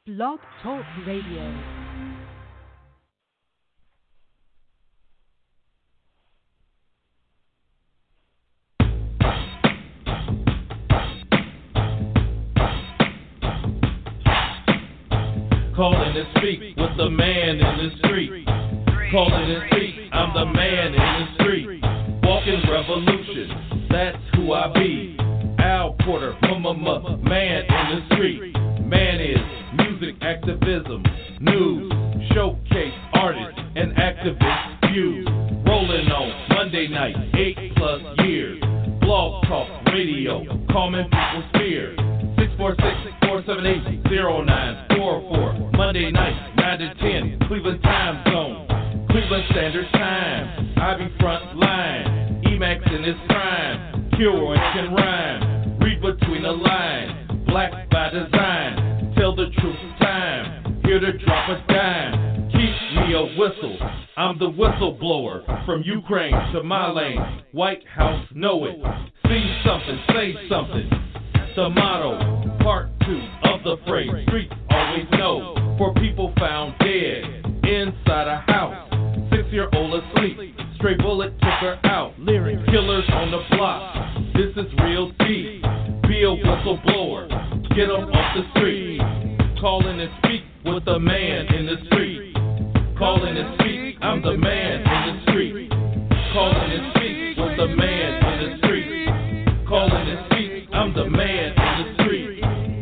Blog Talk Radio. Calling and speak with the man in the street. Calling and speak, I'm the man in the street. Walking revolution, that's who I be. Al Porter, man in the street. Man is music activism, news, showcase artists and activist views. Rolling on Monday night, 8+ years. Blog Talk Radio, calming people's fears. 646-478-0944. Monday night, 9 to 10, Cleveland time zone. Cleveland Standard Time. I be front line. Emax in his prime. Kilroy can rhyme. Read between the lines. Black by design. Tell the truth time. Here to drop a dime. Keep me a whistle. I'm the whistleblower. From Ukraine to my lane. White House know it. See something, say something. The motto, part 2 of the phrase, streets always know. For people found dead inside a house, 6-year-old asleep, stray bullet took her out. Lyrics, killers on the block, this is real deep. Be a whistleblower, get them off the street. Calling and speak with the man in the street. Calling and speak, I'm the man in the street. Calling and speak with the man in the street. Calling and speak, I'm the man in the street.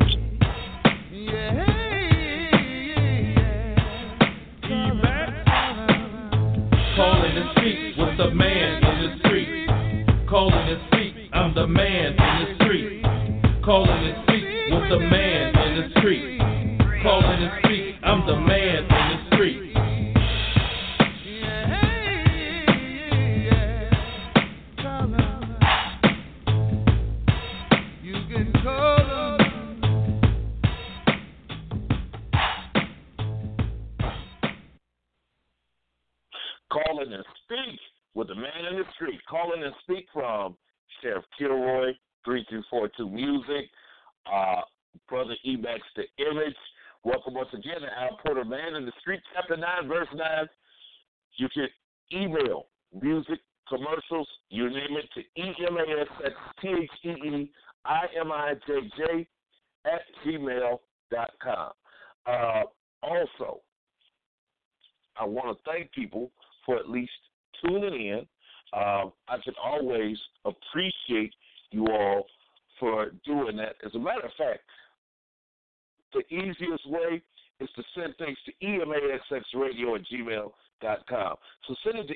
Calling and speak with the man in the street. Calling and speak, I'm the man in the street. Calling and speak with the man in the street. Calling and speak, I'm the man in the street. Calling and speak with the man in the street. Calling and speak from Sheriff Kilroy, 3242 Music, Brother Emax the Image. Welcome once again to Al Porter, Man in the Street, Chapter 9, Verse 9. You can email music, commercials, you name it, to emasstheimijj@gmail.com. Also, I want to thank people for at least tuning in. I can always appreciate you all for doing that. As a matter of fact, the easiest way is to send things to emaxxradio@gmail.com. So send it to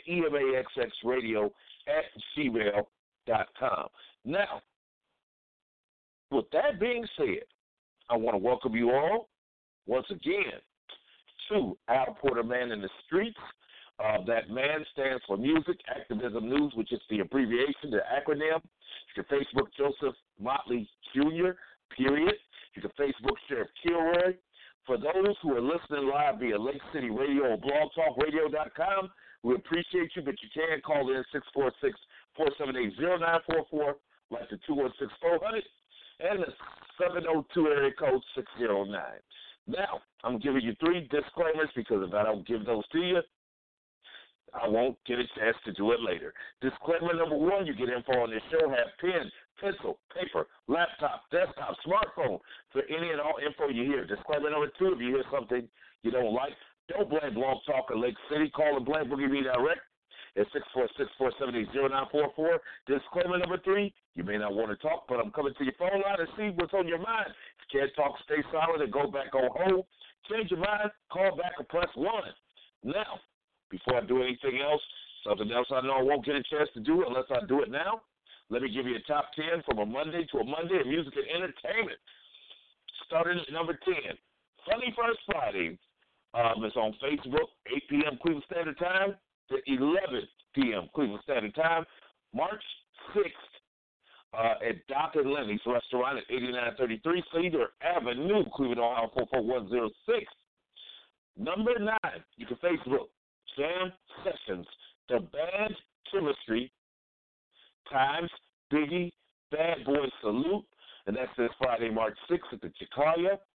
emaxxradio@gmail.com. Now, with that being said, I want to welcome you all once again to Al Porter, Man in the Streets. That man stands for Music Activism News, which is the abbreviation, the acronym. You can Facebook Joseph Motley Jr., period. You can Facebook Sheriff Kilroy. For those who are listening live via Lake City Radio or blogtalkradio.com, we appreciate you, but you can call in 646-478-0944, like the 216-400, and the 702 area code 609. Now, I'm giving you 3 disclaimers because if I don't give those to you, I won't get a chance to do it later. Disclaimer number 1, you get info on this show, have pen, pencil, paper, laptop, desktop, smartphone for any and all info you hear. Disclaimer number 2, if you hear something you don't like, don't blame Blog Talk or Lake City. Call and blame Boogie Me Direct at 646-478-0944. Disclaimer number 3, you may not want to talk, but I'm coming to your phone line to see what's on your mind. If you can't talk, stay silent and go back on hold. Change your mind, call back or press 1. Now, before I do anything else, something else I know I won't get a chance to do unless I do it now, let me give you a top 10 from a Monday to a Monday in music and entertainment. Starting at number 10, Funny First Friday. It's on Facebook, 8 p.m. Cleveland Standard Time to 11 p.m. Cleveland Standard Time. March 6th at Doc and Lenny's Restaurant at 8933 Cedar Avenue, Cleveland, Ohio, 44106. Number 9, you can Facebook Jam Sessions, The Bad Chemistry, times Biggie, Bad Boy Salute, and that's this Friday, March 6th at the Chicago.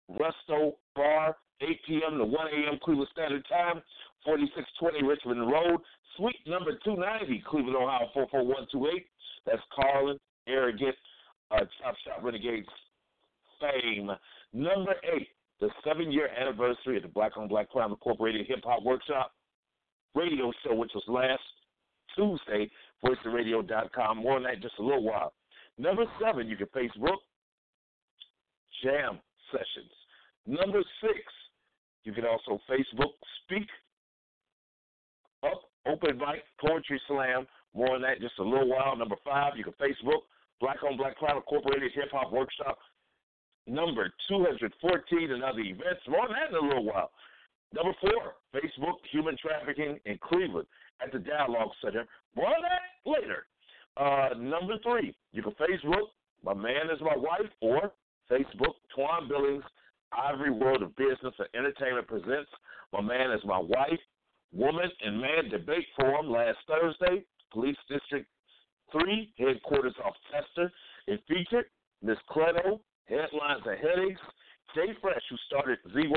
Resto Bar, 8 p.m. to 1 a.m. Cleveland Standard Time, 4620 Richmond Road, Suite number 290, Cleveland, Ohio, 44128. That's Carlin, Arrogant, Chop Shop Renegades fame. Number 8, the 7-year anniversary of the Black on Black Crime Incorporated Hip Hop Workshop radio show, which was last Tuesday, voiceofradio.com. More on that in just a little while. Number 7, you can Facebook Jam Sessions. Number 6, you can also Facebook Speak Up Open Mic Poetry Slam. More on that in just a little while. Number 5, you can Facebook Black on Black Crime Incorporated Hip Hop Workshop number 214 and other events. More on that in a little while. Number 4, Facebook Human Trafficking in Cleveland at the Dialogue Center. More on that later. Number 3, you can Facebook My Man Is My Wife, or Facebook Twan Billings Ivory World of Business and Entertainment presents My Man Is My Wife Woman and Man Debate Forum last Thursday, Police District 3, headquarters off Chester. It featured Miss Cleto, Headlines and Headaches, Jay Fresh, who started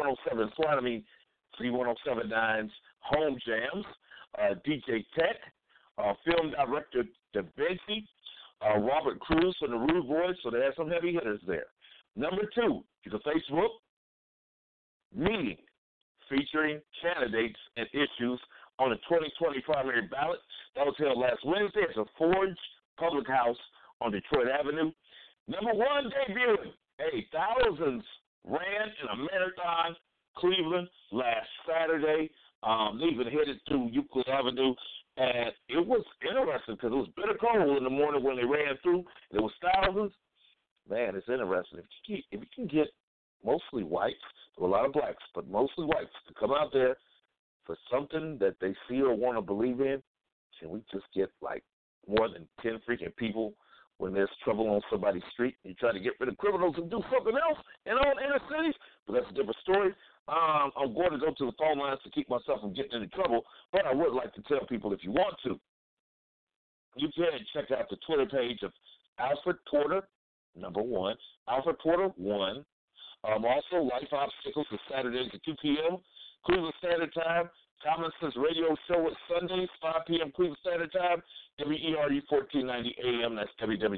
Z107's Home Jams, DJ Tech, film director Da Vinci, Robert Cruz from the Rude Boys, so they had some heavy hitters there. Number 2, you can Facebook Meeting, featuring candidates and issues on the 2020 primary ballot. That was held last Wednesday at the Forge Public House on Detroit Avenue. Number 1, debuting. Hey, thousands ran in a marathon, Cleveland, last Saturday. They even headed to Euclid Avenue, and it was interesting because it was bitter cold in the morning when they ran through. There was thousands. Man, it's interesting. If you can get mostly whites, there were a lot of blacks, but mostly whites, to come out there for something that they see or want to believe in, can we just get like more than 10 freaking people when there's trouble on somebody's street? You try to get rid of criminals and do something else in all inner cities, but that's a different story. I'm going to go to the phone lines to keep myself from getting into trouble, but I would like to tell people, if you want to, you can check out the Twitter page of Alfred Porter, number 1, Alfred Porter 1. Also, Life Obstacles is Saturdays at 2 p.m. Cleveland Standard Time. Common Sense Radio Show is Sundays, 5 p.m. Cleveland Standard Time. WERU 1490 AM. That's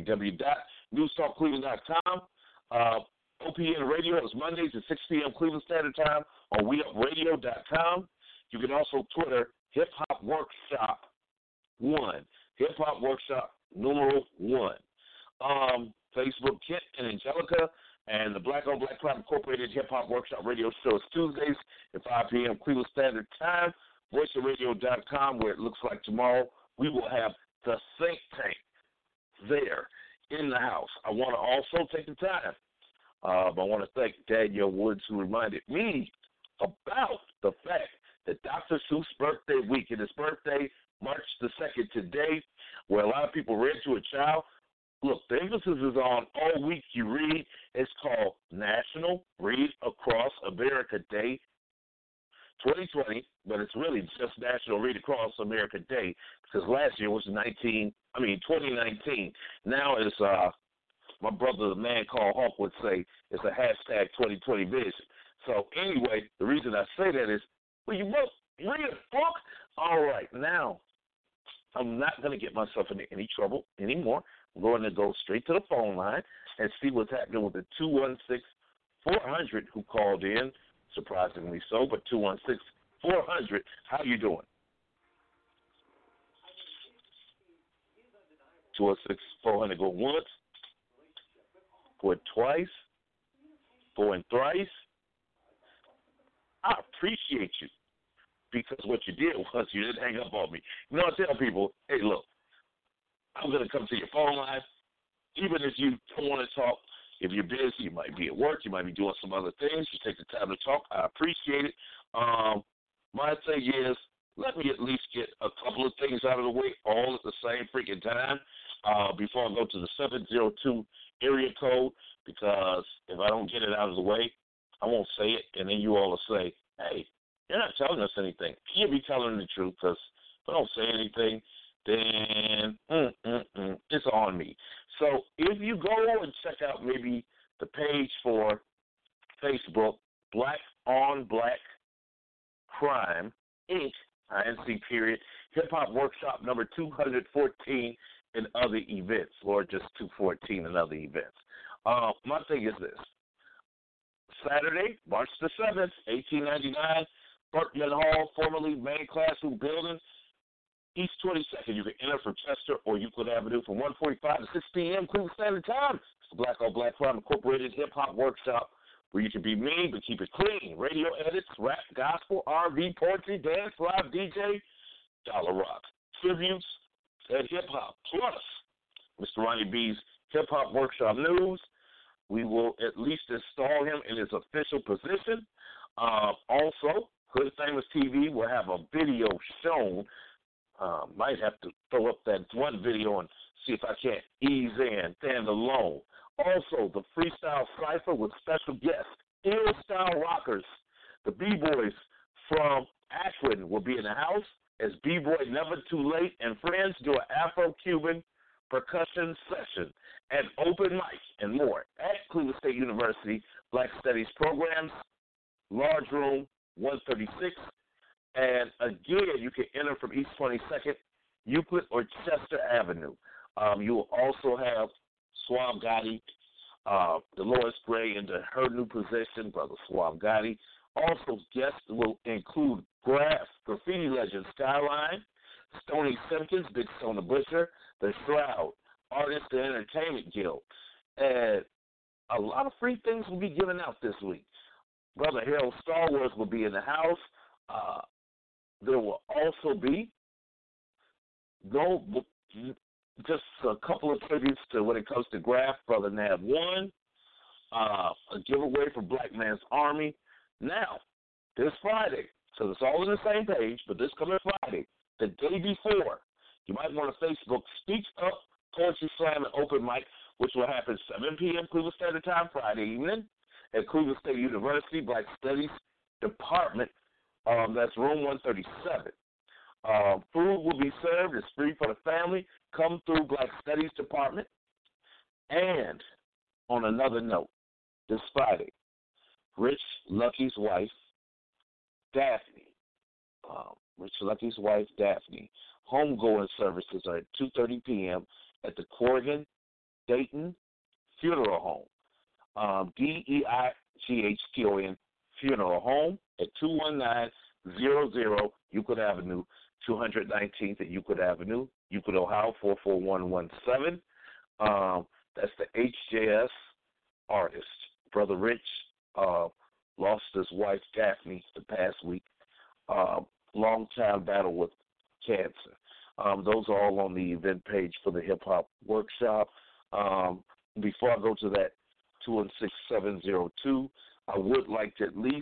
www.newstalkcleveland.com. OPN Radio is Mondays at 6 p.m. Cleveland Standard Time on WeUpRadio.com. You can also Twitter Hip Hop Workshop 1. Hip Hop Workshop numeral 1. Facebook Kent and Angelica. And the Black on Black Crime Incorporated Hip Hop Workshop Radio Show is Tuesdays at 5 p.m. Cleveland Standard Time. VoiceOfRadio.com, where it looks like tomorrow we will have the Think Tank there in the house. I want to also take the time. I want to thank Daniel Woods, who reminded me about the fact that Dr. Seuss' birthday week, and his birthday, March the 2nd today, where a lot of people read to a child. Look, the emphasis is on all week you read. It's called National Read Across America Day 2020, but it's really just National Read Across America Day, because last year was 2019. Now it's, my brother, the man called Hawk, would say, it's a hashtag 2020 vision. So anyway, the reason I say that is, well, you read a book? All right, now I'm not going to get myself into any trouble anymore. I'm going to go straight to the phone line and see what's happening with the 216-400 who called in, surprisingly so, but 216-400. How you doing? 216-400, go once, go twice, go and thrice. I appreciate you, because what you did was you didn't hang up on me. You know, I tell people, hey, look, I'm going to come to your phone line, even if you don't want to talk. If you're busy, you might be at work, you might be doing some other things. You take the time to talk. I appreciate it. My thing is, let me at least get a couple of things out of the way all at the same freaking time before I go to the 702 area code, because if I don't get it out of the way, I won't say it, and then you all will say, hey, you're not telling us anything. You'll be telling the truth, because if I don't say anything, then it's on me. So if you go and check out maybe the page for Facebook, Black on Black Crime, Inc., INC period, Hip Hop Workshop number 214 and other events, or just 214 and other events. My thing is this. Saturday, March the 7th, 1899, Berkman Hall, formerly Main Classroom Building, East 22nd. You can enter from Chester or Euclid Avenue from 1:45 to 6 p.m. Cleveland Standard Time. It's the Black on Black Crime Incorporated Hip Hop Workshop, where you can be mean but keep it clean. Radio edits, rap, gospel, R&B, poetry, dance, live DJ, dollar rock, tributes, and hip hop. Plus, Mr. Ronnie B's Hip Hop Workshop News. We will at least install him in his official position. Also, Hood Famous TV will have a video shown. Might have to throw up that one video and see if I can't ease in, stand alone. Also, the Freestyle Cypher with special guests, Ill Style Rockers. The B-Boys from Akron will be in the house as B-Boy Never Too Late and friends do an Afro-Cuban percussion session, and open mic and more at Cleveland State University Black Studies Programs, Large Room 136. And again, you can enter from East 22nd, Euclid, or Chester Avenue. You will also have Suave Gotti, Dolores Gray into her new position, Brother Suave Gotti. Also, guests will include graffiti legend Skyline, Stoney Simpkins, Big Stone the Butcher, The Shroud, Artists and Entertainment Guild. And a lot of free things will be given out this week. Brother Harold Star Wars will be in the house. There will also be just a couple of tributes to when it comes to Graph, Brother Nav 1, a giveaway for Black Man's Army. Now, this Friday, so it's all on the same page, but this coming Friday, the day before, you might want to Facebook Speak Up Poetry Slam and Open Mic, which will happen 7 p.m. Cleveland Standard Time Friday evening at Cleveland State University Black Studies Department. That's room 137. Food will be served. It's free for the family. Come through Black Studies Department. And on another note, this Friday, Rich Lucky's wife, Daphne, homegoing services are at 2:30 p.m. at the Corrigan Dayton Funeral Home, DEIGHTON Funeral Home at 2100 Euclid Avenue, 219th at Euclid Avenue, Euclid, Ohio 44117. That's the HJS artist. Brother Rich lost his wife Daphne the past week. Long-time battle with cancer. Those are all on the event page for the Hip Hop Workshop. Before I go to that 216-702, I would like to at least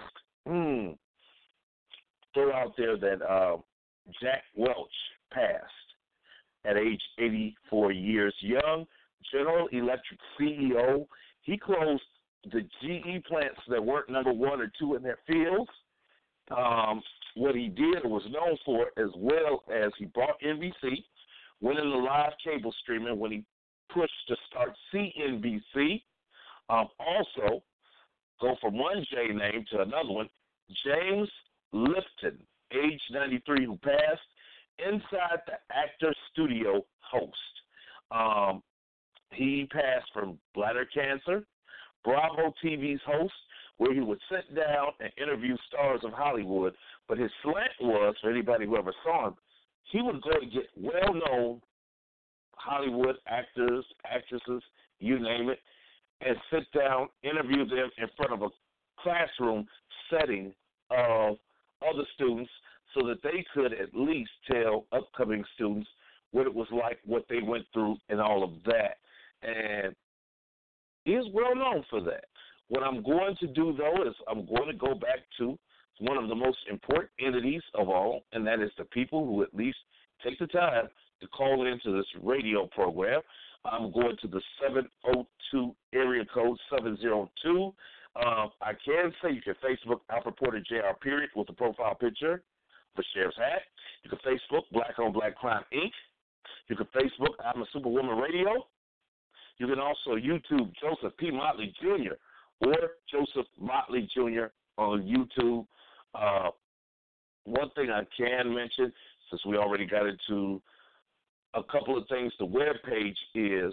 throw out there that Jack Welch passed at age 84 years young. General Electric CEO. He closed the GE plants that weren't number 1 or 2 in their fields. What he did was known for, as well as he bought NBC, went into live cable streaming when he pushed to start CNBC. Also, go from one J name to another one, James Lifton, age 93, who passed, Inside the Actor Studio host. He passed from bladder cancer. Bravo TV's host, where he would sit down and interview stars of Hollywood. But his slant was, for anybody who ever saw him, he would go to get well-known Hollywood actors, actresses, you name it, and sit down, interview them in front of a classroom setting of other students so that they could at least tell upcoming students what it was like, what they went through, and all of that. And he is well known for that. What I'm going to do, though, is I'm going to go back to one of the most important entities of all, and that is the people who at least take the time to call into this radio program. I'm going to the 702 area code 702. I can say you can Facebook Alfred Porter Jr. period with the profile picture for Sheriff's Hat. You can Facebook Black on Black Crime Inc. You can Facebook I'm a Superwoman Radio. You can also YouTube Joseph P. Motley Jr. or Joseph Motley Jr. on YouTube. One thing I can mention, since we already got into a couple of things, the webpage is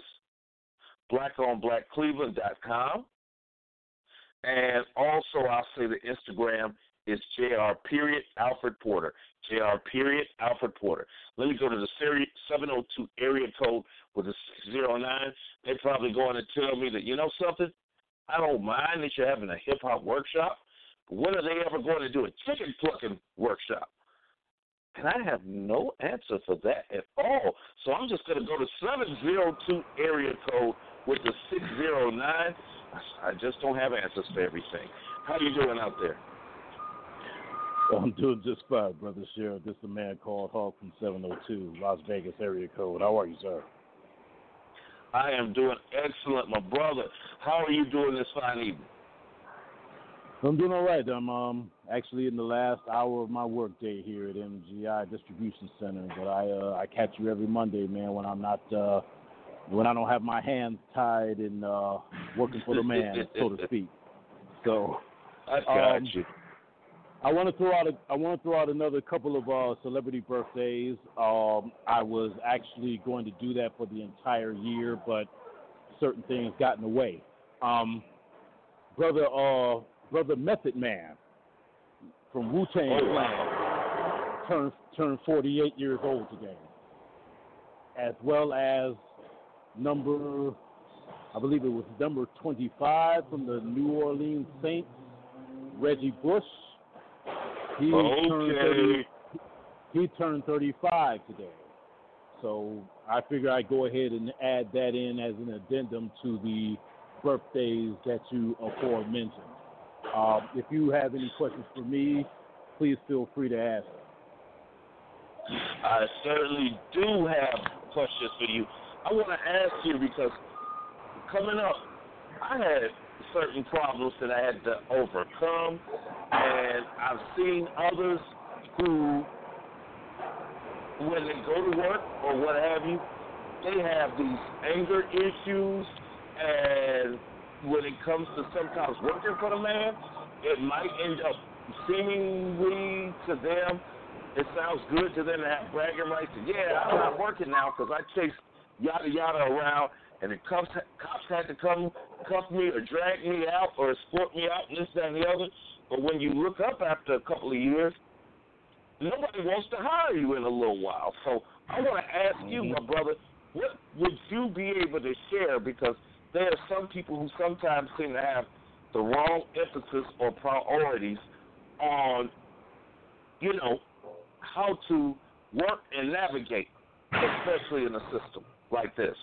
blackonblackcleveland.com. And also, I'll say the Instagram is JR.Alfred Porter. JR.Alfred Porter. Let me go to the 702 area code with the 609. They're probably going to tell me that, you know something? I don't mind that you're having a hip-hop workshop, but when are they ever going to do a chicken plucking workshop? And I have no answer for that at all. So I'm just going to go to 702 area code with the 609. I just don't have answers for everything. How you doing out there? Well, I'm doing just fine, Brother Sheriff. This is a man called Hawk from 702, Las Vegas area code. How are you, sir? I am doing excellent, my brother. How are you doing this fine evening? I'm doing all right. I'm actually in the last hour of my workday here at MGI Distribution Center, but I catch you every Monday, man, when I'm not when I don't have my hands tied and working for the man, so to speak. So I got you. I want to throw out another couple of celebrity birthdays. I was actually going to do that for the entire year, but certain things got in the way. Brother Method Man from Wu-Tang Clan turned 48 years old today, as well as number 25 from the New Orleans Saints, Reggie Bush. He turned 35 today. So I figure I'd go ahead and add that in as an addendum to the birthdays that you aforementioned. If you have any questions for me, please feel free to ask. I certainly do have questions for you. I want to ask you because coming up, I had certain problems that I had to overcome, and I've seen others who, when they go to work or what have you, they have these anger issues, and when it comes to sometimes working for the man, it might end up seemingly to them, it sounds good to them to have bragging rights. And, yeah, I'm not working now because I chased yada yada around, and the cops had to come cuff me or drag me out or escort me out and this, that, and the other. But when you look up after a couple of years, nobody wants to hire you in a little while. So I want to ask you, my brother, what would you be able to share? Because there are some people who sometimes seem to have the wrong emphasis or priorities on, how to work and navigate, especially in a system like this.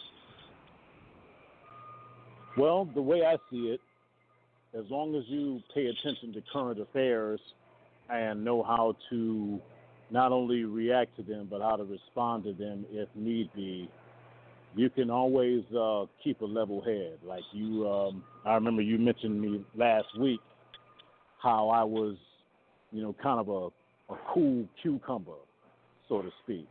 Well, the way I see it, as long as you pay attention to current affairs and know how to not only react to them, but how to respond to them if need be, you can always keep a level head. Like you, I remember you mentioned me last week how I was, kind of a cool cucumber, so to speak.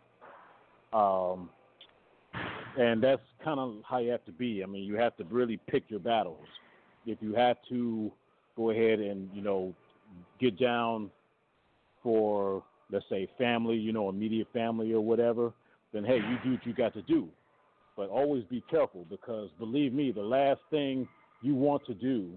And that's kind of how you have to be. I mean, you have to really pick your battles. If you have to go ahead and, get down for, let's say, family, immediate family or whatever, then, hey, you do what you got to do. But always be careful because, believe me, the last thing you want to do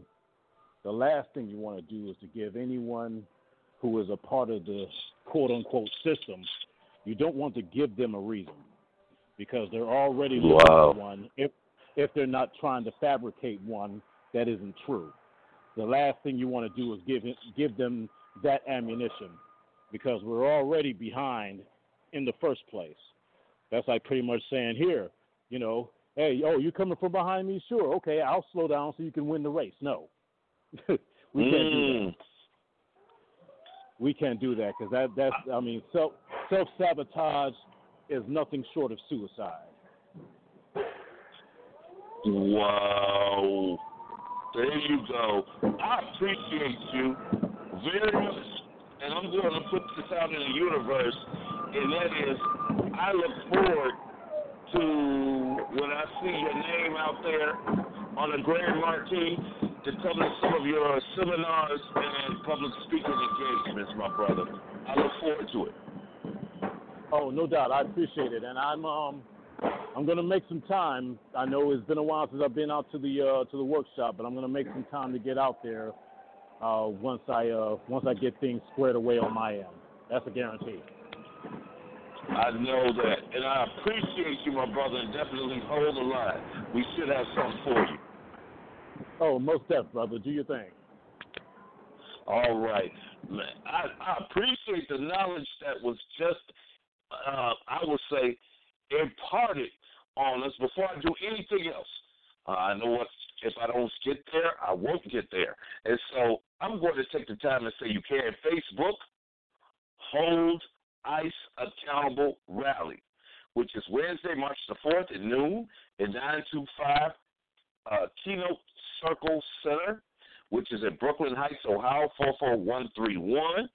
is to give anyone who is a part of the quote-unquote system, you don't want to give them a reason because they're already looking for one if they're not trying to fabricate one that isn't true. The last thing you want to do is give them that ammunition because we're already behind in the first place. That's like pretty much saying here, hey, you coming from behind me? Sure, okay, I'll slow down so you can win the race. No, we can't do that. We can't do that because self-sabotage is nothing short of suicide. Wow. There you go. I appreciate you very much, and I'm going to put this out in the universe, and that is I look forward to when I see your name out there on a Grand Marquis to come to some of your seminars and public speaking engagements, my brother. I look forward to it. Oh, no doubt. I appreciate it, and I'm going to make some time. I know it's been a while since I've been out to the workshop, but I'm going to make some time to get out there once I get things squared away on my end. That's a guarantee. I know that, and I appreciate you, my brother, and definitely hold the line. We should have something for you. Oh, most definitely, brother. Do your thing. All right. Man, I appreciate the knowledge that was just, I would say, imparted on us before I do anything else. I know what, if I don't get there, I won't get there. And so I'm going to take the time and say you can. Facebook, Hold ICE Accountable Rally, which is Wednesday, March the 4th at noon at 925 Keynote Circle Center, which is in Brooklyn Heights, Ohio, 44131.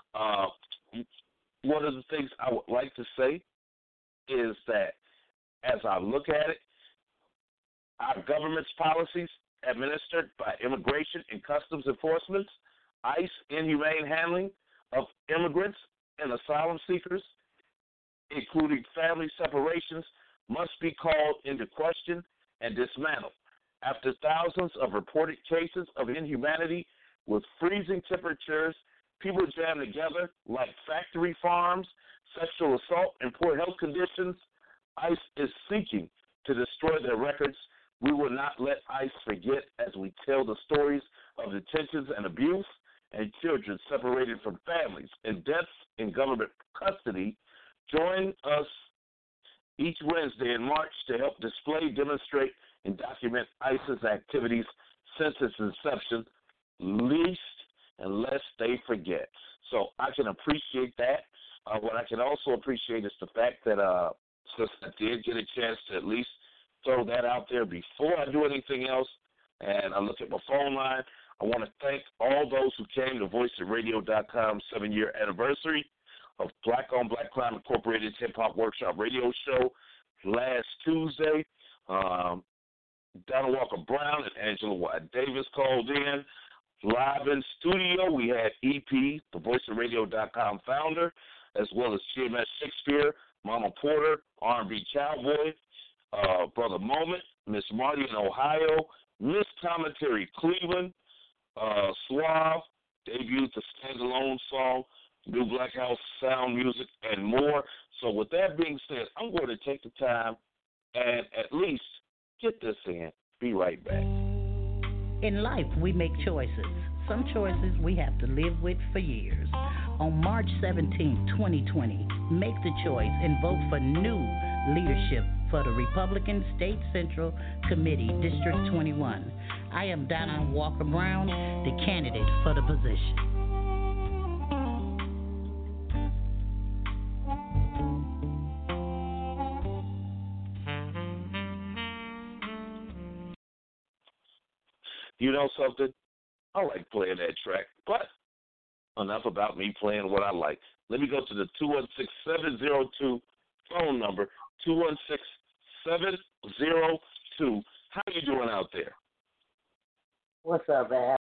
One of the things I would like to say is that as I look at it, our government's policies administered by Immigration and Customs Enforcement, ICE inhumane handling of immigrants and asylum seekers, including family separations, must be called into question and dismantled. After thousands of reported cases of inhumanity with freezing temperatures, people jammed together like factory farms, sexual assault, and poor health conditions, ICE is seeking to destroy their records. We will not let ICE forget as we tell the stories of detentions and abuse and children separated from families and deaths in government custody. Join us each Wednesday in March to help display, demonstrate, and document ICE's activities since its inception, least unless they forget. So I can appreciate that. What I can also appreciate is the fact that since I did get a chance to at least throw that out there before I do anything else, and I look at my phone line, I want to thank all those who came to VoiceOfRadio.com's 7-year anniversary of Black on Black Crime Incorporated's Hip Hop Workshop radio show last Tuesday. Donna Walker Brown and Angela White Davis called in. Live in studio, we had EP, the VoiceOfRadio.com founder, as well as GMS Shakespeare, Mama Porter, R&B Cowboy, Brother Moment, Miss Marty in Ohio, Miss Commentary Cleveland, Suave, debuted the standalone song, New Black House Sound Music, and more. So with that being said, I'm going to take the time and at least get this in. Be right back. In life, we make choices. Some choices we have to live with for years. On March 17, 2020, make the choice and vote for new leadership for the Republican State Central Committee, District 21. I am Donna Walker Brown, the candidate for the position. You know something? I like playing that track, but enough about me playing what I like. Let me go to the 216-702 phone number, 216-702. How you doing out there? What's up, man?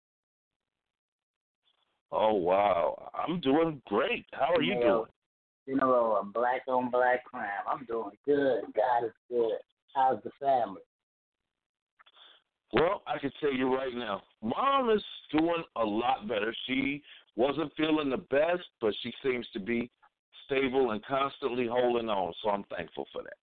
Oh, wow. I'm doing great. How are you doing? You know, black on black crime. I'm doing good. God is good. How's the family? Well, I can tell you right now, Mom is doing a lot better. She wasn't feeling the best, but she seems to be stable and constantly holding on, so I'm thankful for that.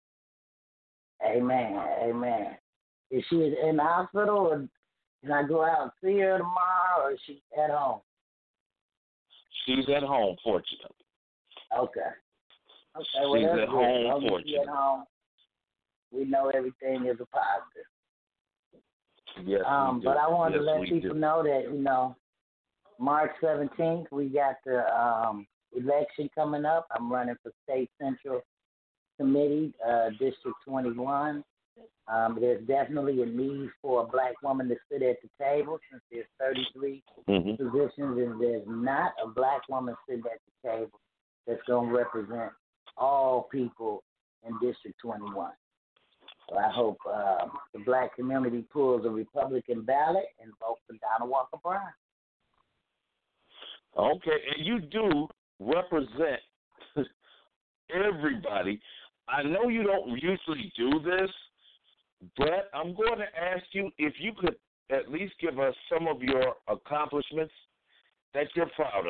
Amen. Amen. Is she in the hospital, or can I go out and see her tomorrow, or is she at home? She's at home, fortunately. Okay. Well, she's at home, fortunately. She's at home. We know everything is a positive. Yes, we do. But I wanted to let people do. know that, you know, March 17th, we got the election coming up. I'm running for State Central Committee, District 21. There's definitely a need for a black woman to sit at the table since there's 33 positions, and there's not a black woman sitting at the table that's going to represent all people in District 21. So I hope the black community pulls a Republican ballot and vote for Donald Walker Brown. Okay, and you do represent everybody. I know you don't usually do this, but I'm going to ask you if you could at least give us some of your accomplishments that you're proud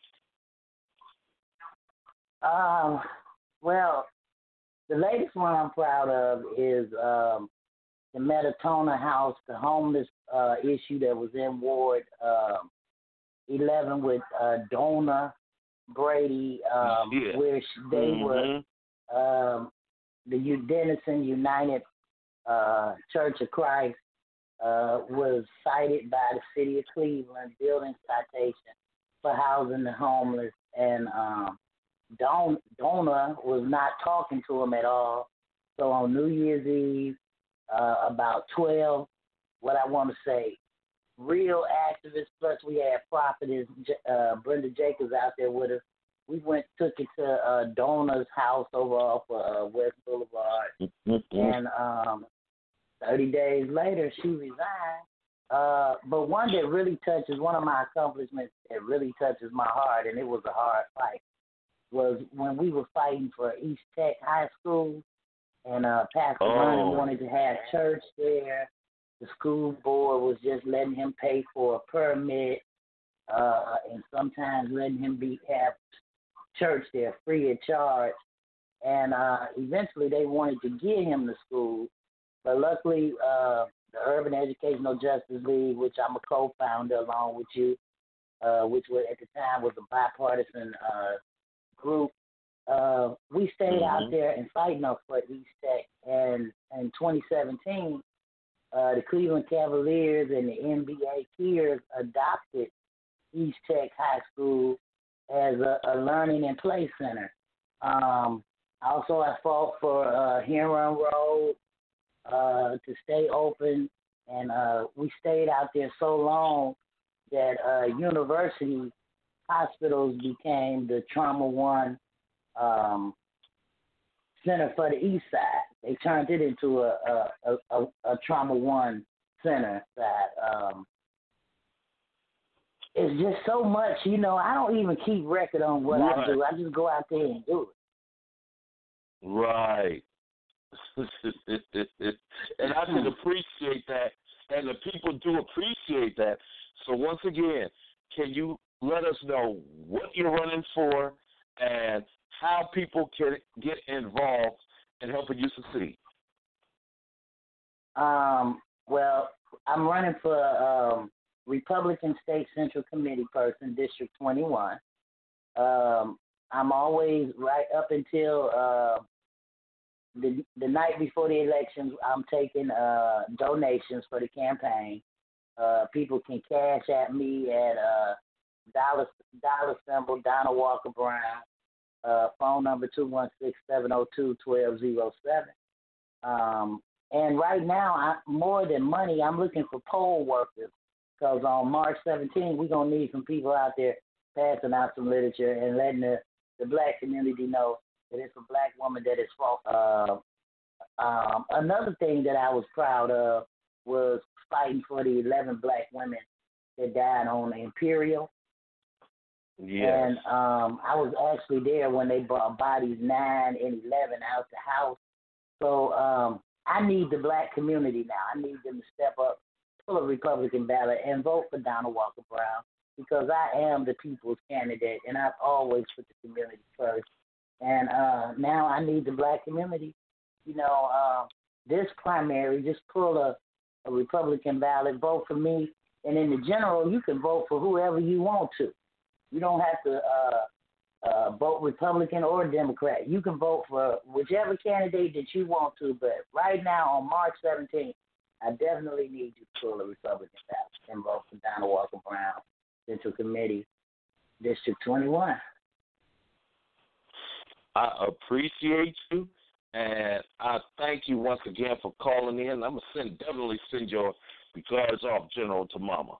of. Well, the latest one I'm proud of is the Metatona House, the homeless issue that was in Ward 11 with Donna Brady, where they were the Denison United Church of Christ was cited by the city of Cleveland, building citation for housing the homeless, and Donna was not talking to him at all. So on New Year's Eve, about 12, what I want to say, real activists, plus we had prophetess Brenda Jacobs out there with us. We took it to Donna's house over off West Boulevard, and 30 days later she resigned. But one that really touches, one of my accomplishments that really touches my heart, and it was a hard fight, was when we were fighting for East Tech High School, and Pastor Vernon wanted to have church there. The school board was just letting him pay for a permit, and sometimes letting him have church there free of charge. And eventually they wanted to get him to school, but luckily the Urban Educational Justice League, which I'm a co-founder along with you, which was, at the time was a bipartisan group, we stayed out there and fighting up for East Tech. And in 2017, the Cleveland Cavaliers and the NBA peers adopted East Tech High School as a learning and play center. Also, I fought for Heron Road to stay open, and we stayed out there so long that university hospitals became the Trauma One Center for the East Side. They turned it into a Trauma One Center side. It's just so much, I don't even keep record on what I do. I just go out there and do it. Right. And I can appreciate that, and the people do appreciate that. So once again, can you let us know what you're running for and how people can get involved in helping you succeed? Well, I'm running for Republican State Central Committee person, District 21. I'm always right up until the night before the elections, I'm taking donations for the campaign. People can cash at me at dollar symbol Donald Walker Brown. Phone number 216-702-1207. And right now, more than money, I'm looking for poll workers, because on March 17th, we're going to need some people out there passing out some literature and letting the black community know that it's a black woman that is fault. Another thing that I was proud of was fighting for the 11 black women that died on Imperial. Yes. And I was actually there when they brought bodies 9 and 11 out the house. So I need the black community now. I need them to step up, pull a Republican ballot, and vote for Donald Walker Brown, because I am the people's candidate, and I've always put the community first. And now I need the black community. This primary, just pull a Republican ballot, vote for me, and in the general, you can vote for whoever you want to. You don't have to vote Republican or Democrat. You can vote for whichever candidate that you want to, but right now on March 17th, I definitely need you to pull a Republican ballot and vote for Donald Walker Brown, Central Committee, District 21. I appreciate you, and I thank you once again for calling in. I'm going to definitely send your regards off, General, to Mama.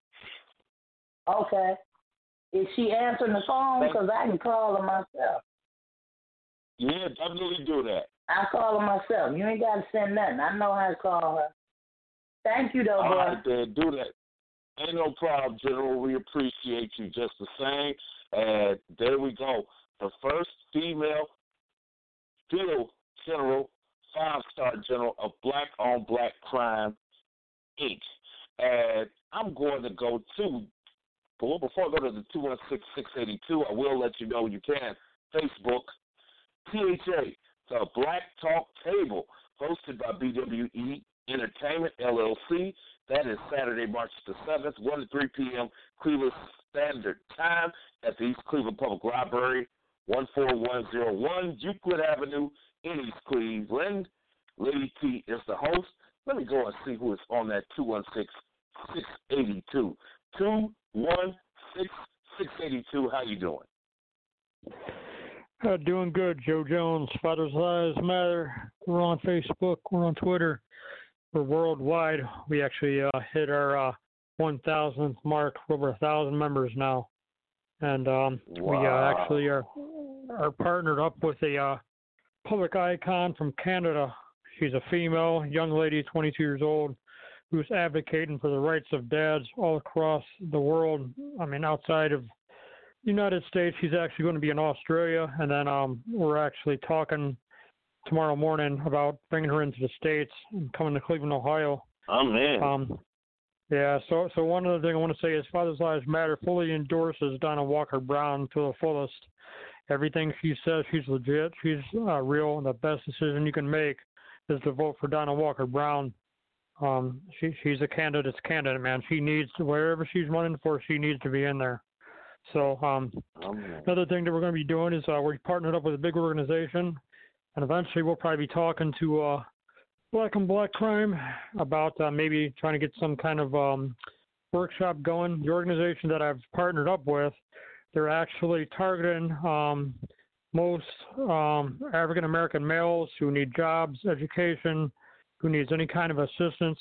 Okay. Is she answering the phone? Because I can call her myself. Yeah, definitely do that. I call her myself. You ain't got to send nothing. I know how to call her. Thank you, though, boy. All right, then, do that. Ain't no problem, General. We appreciate you just the same. And there we go. The first female field general, 5-star general of Black-on-Black Crime, Inc. And I'm going to go to, but before I go to the 216-682, I will let you know you can. Facebook, THA, the Black Talk Table, hosted by BWE Entertainment, LLC. That is Saturday, March the 7th, 1 to 3 p.m. Cleveland Standard Time at the East Cleveland Public Library, 14101 Euclid Avenue in East Cleveland. Lady T is the host. Let me go and see who is on that 216-682. 216-682. How you doing? Doing good, Joe Jones. Father's Lives Matter. We're on Facebook. We're on Twitter. We're worldwide. We actually hit our 1,000th mark. We're over 1,000 members now. And we actually are partnered up with a public icon from Canada. She's a female, young lady, 22 years old, who's advocating for the rights of dads all across the world. I mean, outside of the United States, she's actually going to be in Australia. And then we're actually talking tomorrow morning about bringing her into the States and coming to Cleveland, Ohio. Oh, man. Yeah, so one other thing I want to say is Father's Lives Matter fully endorses Donna Walker Brown to the fullest. Everything she says, she's legit, she's real, and the best decision you can make is to vote for Donna Walker Brown. She's a candidate's candidate, man. She needs to, wherever she's running for, she needs to be in there. So another thing that we're going to be doing is we're partnered up with a big organization, and eventually we'll probably be talking to Black on Black Crime about maybe trying to get some kind of workshop going. The organization that I've partnered up with, they're actually targeting most African-American males who need jobs, education, who needs any kind of assistance.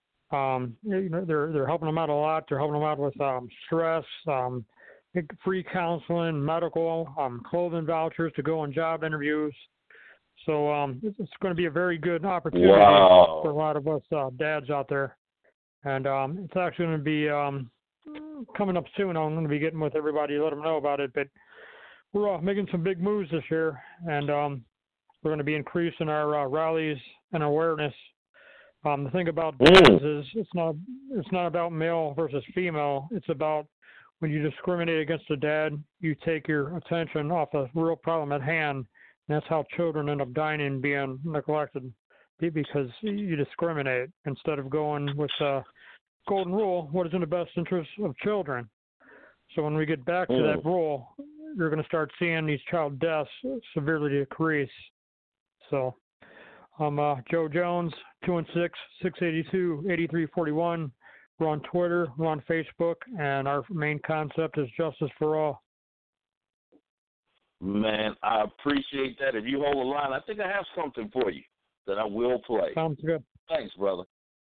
They're helping them out a lot. They're helping them out with stress, free counseling, medical, clothing vouchers to go on job interviews. So it's going to be a very good opportunity for a lot of us dads out there. And it's actually going to be coming up soon. I'm going to be getting with everybody to let them know about it. But we're making some big moves this year, and we're going to be increasing our rallies and awareness. The thing about dads is it's not about male versus female. It's about when you discriminate against a dad, you take your attention off the real problem at hand. And that's how children end up dying and being neglected, because you discriminate instead of going with the golden rule, what is in the best interest of children. So when we get back to that rule, you're going to start seeing these child deaths severely decrease. So I'm Joe Jones, 216-682-8341. We're on Twitter, we're on Facebook, and our main concept is justice for all. Man, I appreciate that. If you hold the line, I think I have something for you that I will play. Sounds good. Thanks, brother.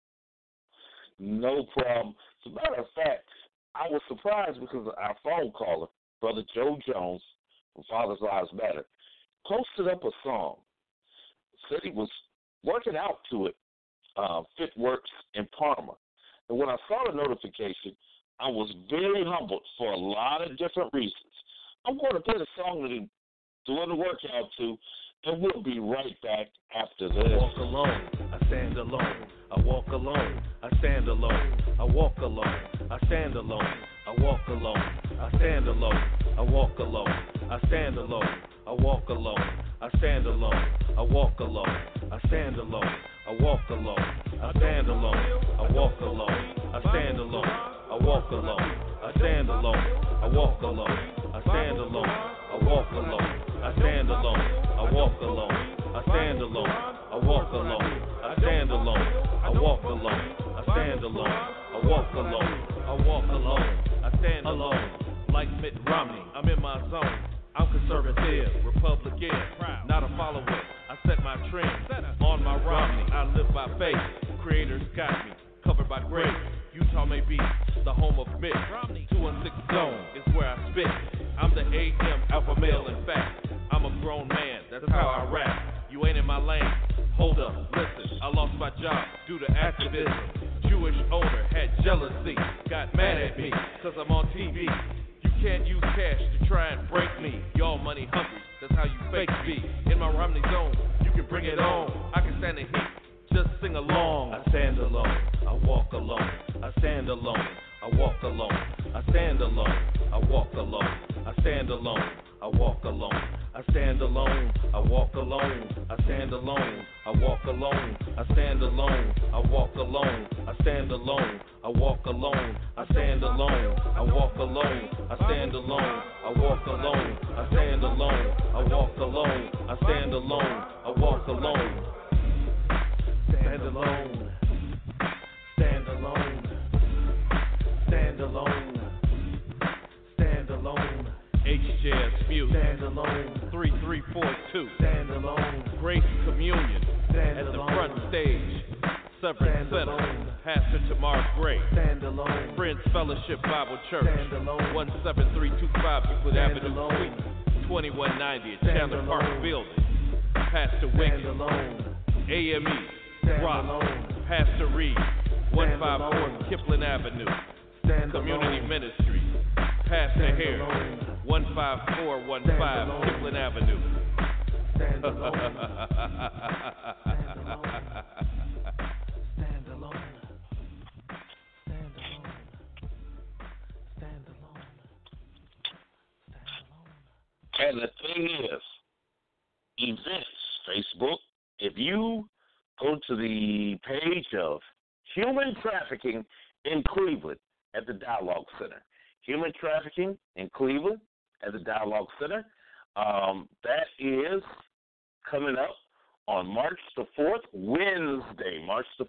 No problem. As a matter of fact, I was surprised because our phone caller, Brother Joe Jones from Father's Lives Matter, posted up a song. Said he was working out to it, FitWorks in Parma. And when I saw the notification, I was very humbled for a lot of different reasons. I'm going to play the song that he's doing the workout to, and we'll be right back after this. I walk alone, I stand alone. I walk alone, I stand alone. I walk alone, I stand alone. I walk alone, I stand alone. I walk alone, I stand alone. I walk alone, I stand alone. I walk alone, I stand alone. I walk alone, I stand alone. I walk alone, I stand alone. I walk alone, I stand alone. I walk alone, I stand alone. I walk alone, I stand alone. I walk alone, I stand alone. I walk alone, I stand alone. I walk alone, I stand alone. I walk alone, I walk alone. I stand alone. Like Mitt Romney, I'm in my zone. I'm conservative, Republican, not a follower. I set my trend on my Romney. I live by faith. Creators got me covered by grace. Utah may be the home of myth. 216 zone is where I spit. I'm the AM alpha male. In fact, I'm a grown man. That's how I rap. You ain't in my lane. Hold up, listen, I lost my job due to activism. Jewish owner had jealousy, got mad at me, cause I'm on TV. You can't use cash to try and break me. Y'all money hungry, that's how you fake be. In my Romney zone, you can bring it on. I can stand the heat, just sing along. I stand alone, I walk alone. I stand alone, I walk alone. I stand alone, I walk alone. I stand alone, I walk alone. I stand alone, I walk alone. I stand alone, I walk alone. I stand alone, I walk alone. I stand alone, I walk alone. I stand alone, I walk alone. I stand alone, I walk alone. I stand alone, I walk alone. I stand alone, I walk alone. Stand alone, stand alone, stand alone, stand alone. HJS Music, stand alone. 3342, stand alone. Grace Communion, stand at alone. The front stage. Severance Center, Pastor Tamar Gray, stand alone. Friends Fellowship Bible Church, stand alone. 17325 Euclid Avenue Suite, 2190 at Chandler Park Building. Pastor Wiggins, AME, Rock, Pastor Reed, 154 Kipling Avenue, Community Ministry, Pastor Hare, 15415 Kipling Avenue. Stand alone. Stand alone. Stand alone. Stand alone. Stand alone. And the thing is, events, Facebook, if you go to the page of human trafficking in Cleveland at the Dialogue Center, human trafficking in Cleveland at the Dialogue Center, that is coming up on March the 4th, Wednesday,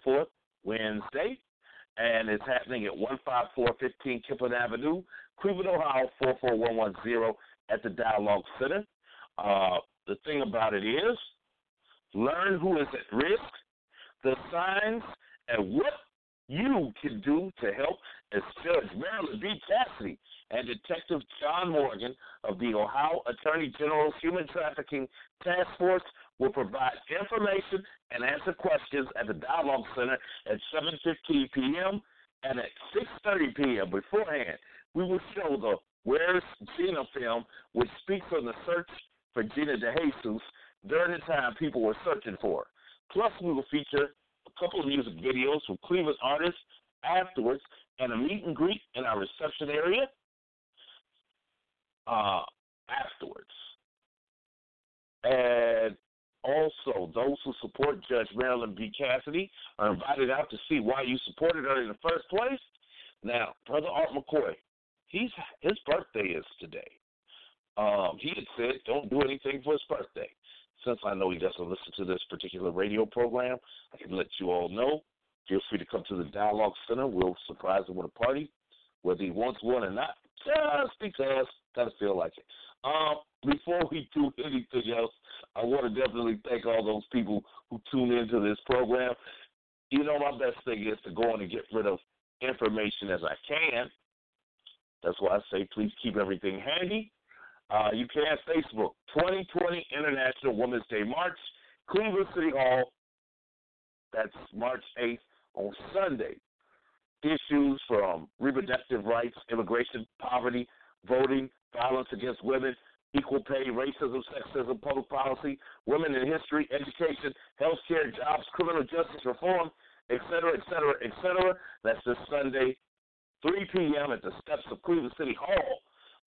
and it's happening at 15415 Kipling Avenue, Cleveland, Ohio, 44110 at the Dialogue Center. The thing about it is, learn who is at risk, the signs, and what you can do to help, as Judge Marilyn B. Cassidy and Detective John Morgan of the Ohio Attorney General's Human Trafficking Task Force will provide information and answer questions at the Dialogue Center at 7:15 p.m. and at 6:30 p.m. Beforehand, we will show the Where's Gina film, which speaks on the search for Gina DeJesus during the time people were searching for her. Plus, we will feature a couple of music videos from Cleveland artists afterwards and a meet and greet in our reception area afterwards. And also, those who support Judge Marilyn B. Cassidy are invited out to see why you supported her in the first place. Now, Brother Art McCoy, his birthday is today. He had said don't do anything for his birthday. Since I know he doesn't listen to this particular radio program, I can let you all know. Feel free to come to the Dialogue Center. We'll surprise him with a party, whether he wants one or not, just because kind of feel like it. Before we do anything else, I want to definitely thank all those people who tune into this program. You know, my best thing is to go on and get rid of information as I can. That's why I say please keep everything handy. You can Facebook, 2020 International Women's Day March, Cleveland City Hall. That's March 8th on Sunday. Issues from reproductive rights, immigration, poverty, voting, violence against women, equal pay, racism, sexism, public policy, women in history, education, health care, jobs, criminal justice reform, et cetera, et cetera, et cetera. That's this Sunday, 3 p.m. at the steps of Cleveland City Hall.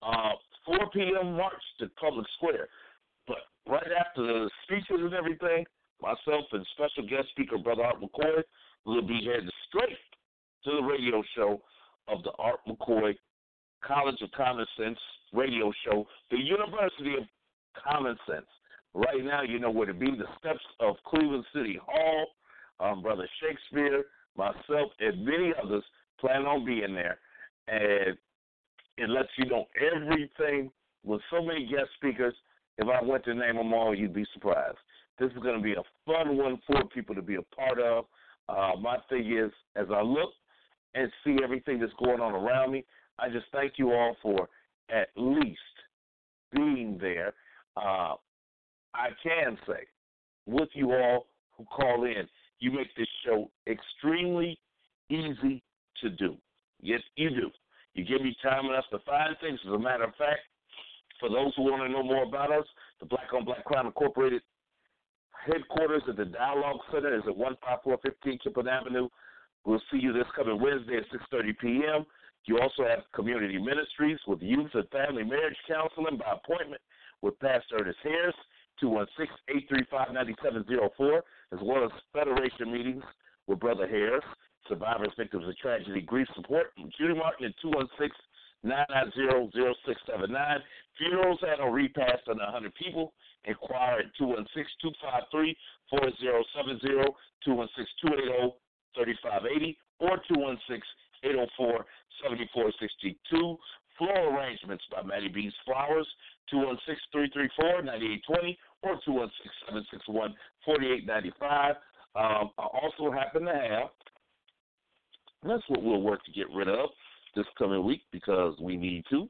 4 p.m. march to Public Square. But right after the speeches and everything, myself and special guest speaker, Brother Art McCoy, will be heading straight to the radio show of the Art McCoy College of Common Sense radio show, the University of Common Sense. Right now, you know where to be, the steps of Cleveland City Hall. Brother Shakespeare, myself, and many others plan on being there. And it lets you know everything with so many guest speakers. If I went to name them all, you'd be surprised. This is going to be a fun one for people to be a part of. My thing is, as I look and see everything that's going on around me, I just thank you all for at least being there. I can say with you all who call in. You make this show extremely easy to do. Yes, you do. You give me time enough to find things. As a matter of fact, for those who want to know more about us, the Black on Black Crime Incorporated headquarters at the Dialogue Center is at 15415 Kipling Avenue. We'll see you this coming Wednesday at 6:30 p.m. You also have community ministries with youth and family marriage counseling by appointment with Pastor Ernest Harris, 216-835-9704, as well as federation meetings with Brother Harris, survivors, victims of tragedy, grief support, Judy Martin at 216-990-0679. Funerals at or repast under 100 people. Inquire at 216-253-4070, 216-280-3580, or 216-804-7462. Floral arrangements by Maddie B's Flowers, 216-334-9820, or 216-761-4895. I also happen to have, that's what we'll work to get rid of this coming week because we need to,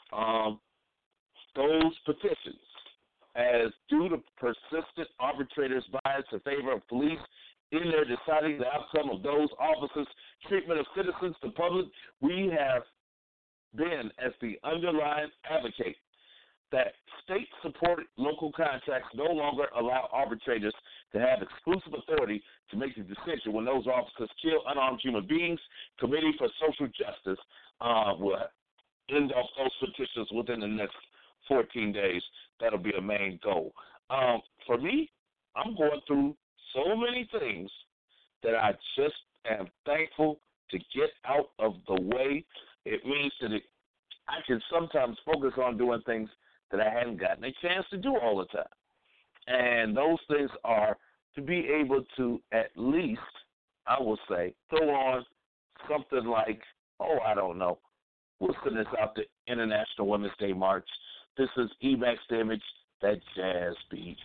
those petitions. As due to persistent arbitrators' bias in favor of police in their deciding the outcome of those officers' treatment of citizens, the public, we have been as the underlying advocate that state-supported local contracts no longer allow arbitrators to have exclusive authority to make the decision when those officers kill unarmed human beings. Committee for Social Justice will end off those petitions within the next 14 days. That'll be a main goal. For me, I'm going through so many things that I just am thankful to get out of the way. It means that I can sometimes focus on doing things that I hadn't gotten a chance to do all the time. And those things are to be able to at least, I will say, throw on something like, I don't know, we'll send this out to International Women's Day March. This is Emax the Image, that jazz beat.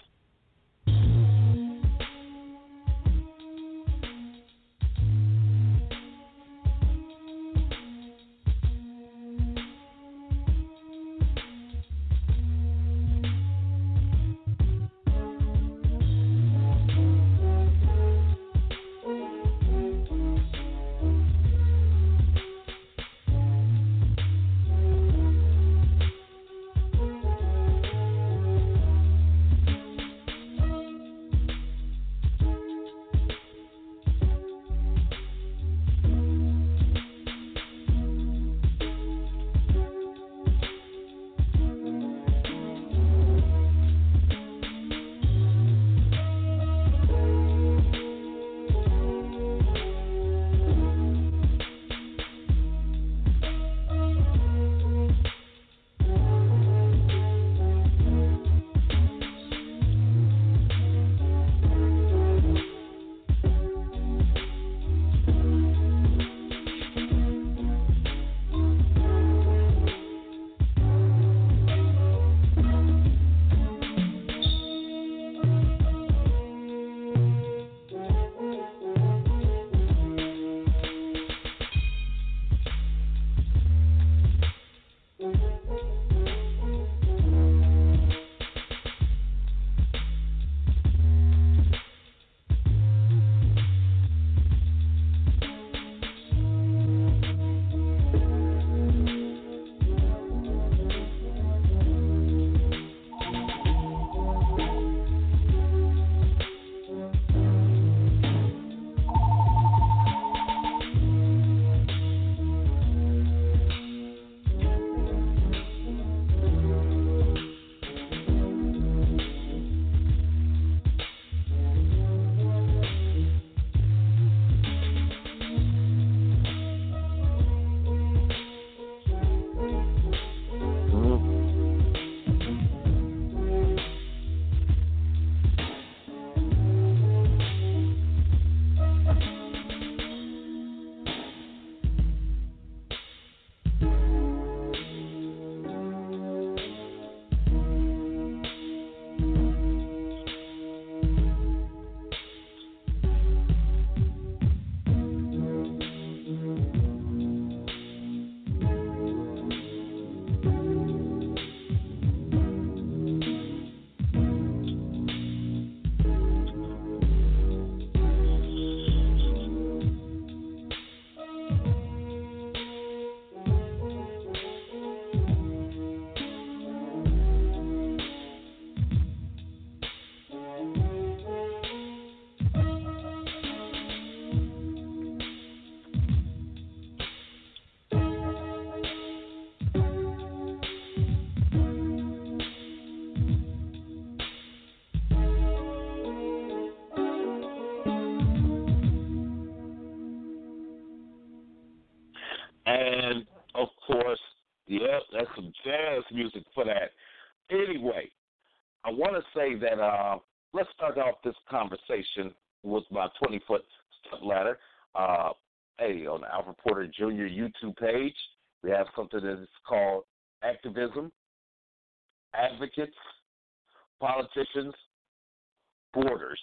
some jazz music for that. Anyway, I want to say that let's start off this conversation with my 20-foot step ladder. Hey, on the Alfred Porter Jr. YouTube page, we have something that is called Activism, Advocates, Politicians, Borders.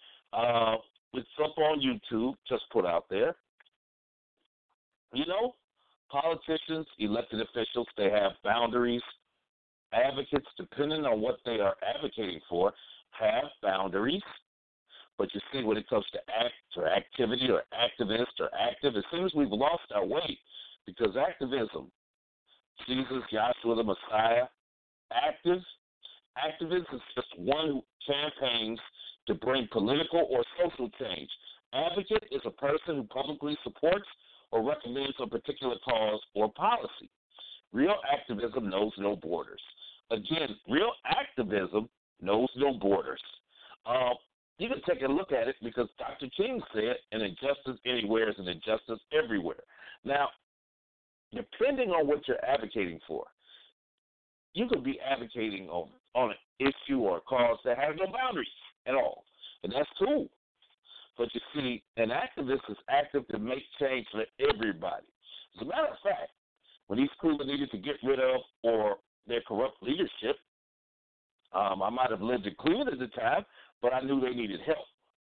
It's up on YouTube, just put out there. You know, politicians, elected officials, they have boundaries. Advocates, depending on what they are advocating for, have boundaries. But you see, when it comes to act or activity or activist or active, it seems we've lost our way because activism, Jesus, Yahshua the Messiah, activist is just one who campaigns to bring political or social change. Advocate is a person who publicly supports or recommends a particular cause or policy. Real activism knows no borders. Again, real activism knows no borders. You can take a look at it because Dr. King said an injustice anywhere is an injustice everywhere. Now, depending on what you're advocating for, you could be advocating on an issue or a cause that has no boundaries at all, and that's cool. But you see, an activist is active to make change for everybody. As a matter of fact, when these Cleveland needed to get rid of or their corrupt leadership, I might have lived in Cleveland at the time, but I knew they needed help.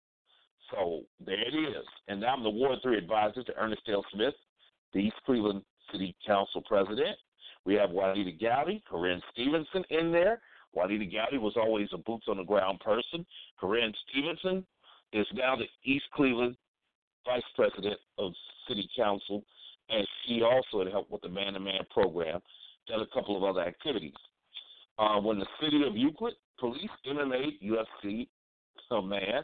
So there it is. And now I'm the Ward 3 advisor to Ernest L. Smith, the East Cleveland City Council president. We have Juanita Gowdy, Corinne Stevenson in there. Juanita Gowdy was always a boots-on-the-ground person. Corinne Stevenson is now the East Cleveland vice president of City Council, and she also had helped with the man-to-man program, done a couple of other activities. When the city of Euclid Police, MMA, UFC, a man,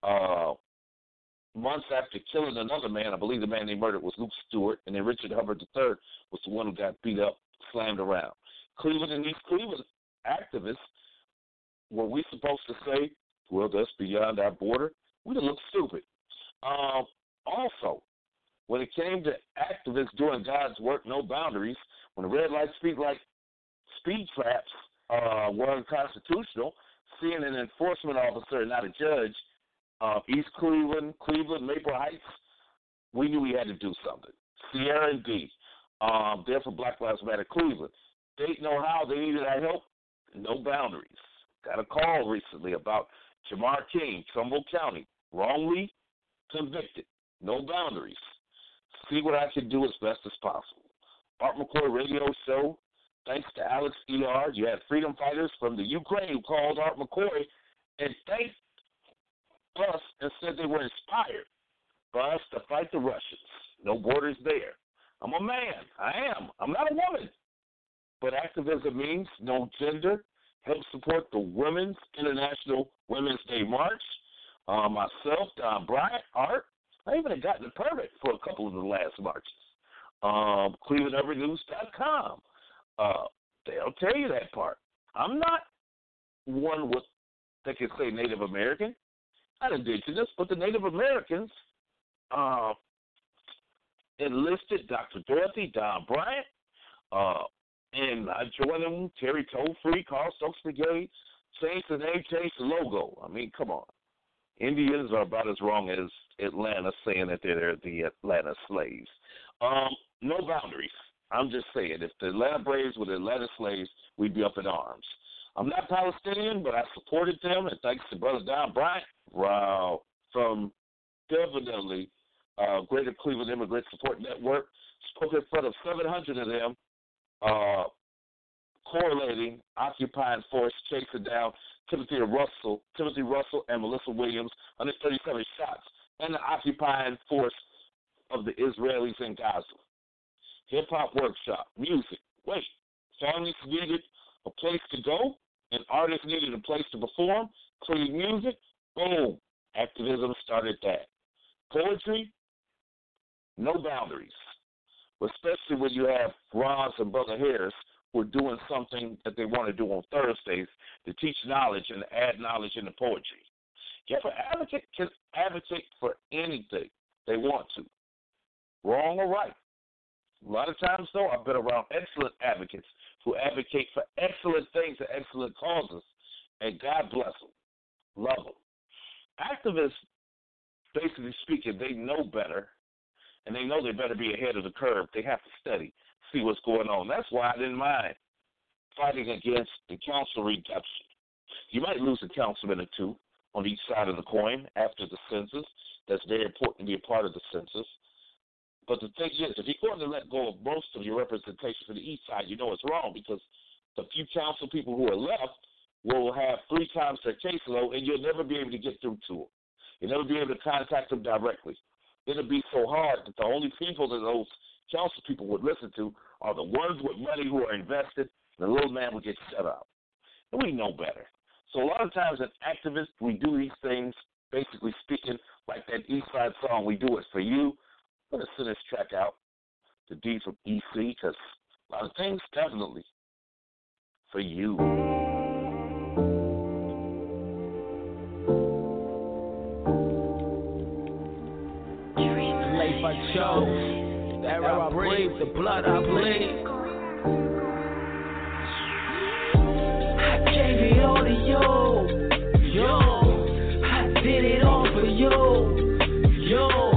months after killing another man, I believe the man they murdered was Luke Stewart, and then Richard Hubbard III was the one who got beat up, slammed around. Cleveland and East Cleveland activists, were we supposed to say, well, that's beyond our border? We'd have looked stupid. Also, when it came to activists doing God's work, no boundaries, when the red light speed traps were unconstitutional, seeing an enforcement officer, not a judge, East Cleveland, Maple Heights, we knew we had to do something. Sierra and D, there for Black Lives Matter Cleveland. Dayton, Ohio, they needed our help. No boundaries. Got a call recently about Jamar King, Trumbull County, wrongly convicted. No boundaries. See what I can do as best as possible. Art McCoy radio show. Thanks to Alex E.R. You had freedom fighters from the Ukraine who called Art McCoy and thanked us and said they were inspired by us to fight the Russians. No borders there. I'm a man. I am. I'm not a woman. But activism means no gender. Help support the Women's International Women's Day March. Myself, Don Bryant, Art. I even gotten a permit for a couple of the last marches. ClevelandUrbanNews.com. They'll tell you that part. I'm not one with, they can say Native American, not indigenous, but the Native Americans enlisted Dr. Dorothy, Don Bryant, and I joined them, Terry Toll-Free, Carl Stokes Brigade, changed the name, changed the logo. I mean, come on. Indians are about as wrong as Atlanta saying that they're the Atlanta slaves. No boundaries. I'm just saying, if the Atlanta Braves were the Atlanta slaves, we'd be up in arms. I'm not Palestinian, but I supported them, and thanks to Brother Don Bryant, wow, from definitely Greater Cleveland Immigrant Support Network, spoke in front of 700 of them, correlating occupying force chasing down Timothy Russell and Melissa Williams, 137 shots, and the occupying force of the Israelis in Gaza. Hip-hop workshop, music. Wait, families needed a place to go, and artists needed a place to perform, clean music, boom. Activism started that. Poetry, no boundaries, especially when you have Roz and Brother Harris who are doing something that they want to do on Thursdays to teach knowledge and add knowledge into poetry. Yeah, an advocate can advocate for anything they want to, wrong or right. A lot of times, though, I've been around excellent advocates who advocate for excellent things and excellent causes, and God bless them. Love them. Activists, basically speaking, they know better, and they know they better be ahead of the curve. They have to study, see what's going on. That's why I didn't mind fighting against the council reduction. You might lose a councilman or two on each side of the coin after the census. That's very important to be a part of the census. But the thing is, if you're going to let go of most of your representation for the east side, you know it's wrong, because the few council people who are left will have 3 times their caseload, and you'll never be able to get through to them. You'll never be able to contact them directly. It'll be so hard that the only people that those council people would listen to are the ones with money who are invested, and the little man will get shut up. And we know better. So a lot of times as activists, we do these things, basically speaking, like that East Side song, we do it for you. I'm going to send this track out to D from EC, because a lot of things definitely for you. The life I chose, the air I breathe, the blood I bleed. I gave it all to you, yo. I did it all for you, yo.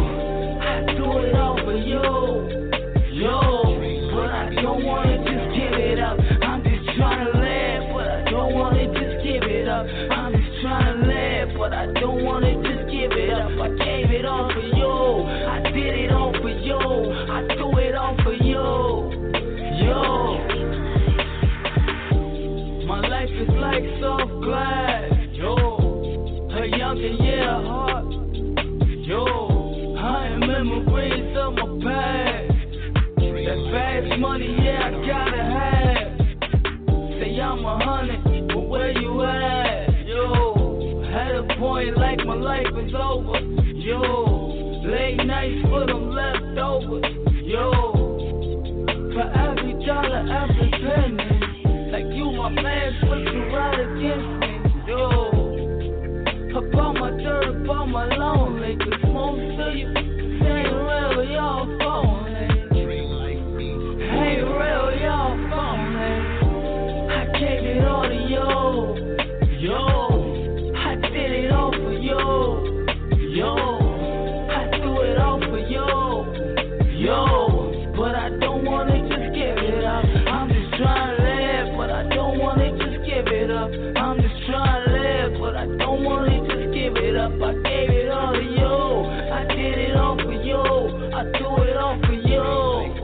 Money, yeah, I gotta have. Say I'm 100, but where you at? Yo, had a point like my life is over. Yo, late nights for them leftovers. Yo, for every dollar, every penny. Like you, my man, put you right against me. Yo, about my dirt, about my lonely. Cause most of you ain't real, y'all phony. Ain't real, y'all phony. I gave it all to you, yo. I did it all for you, yo. I do it all for you, yo. But I don't wanna just give it up. I'm just trying to live, but I don't wanna just give it up. I'm just trying to live, but I don't wanna just give it up. I gave it all to you. I did it all for you. I do it all for you.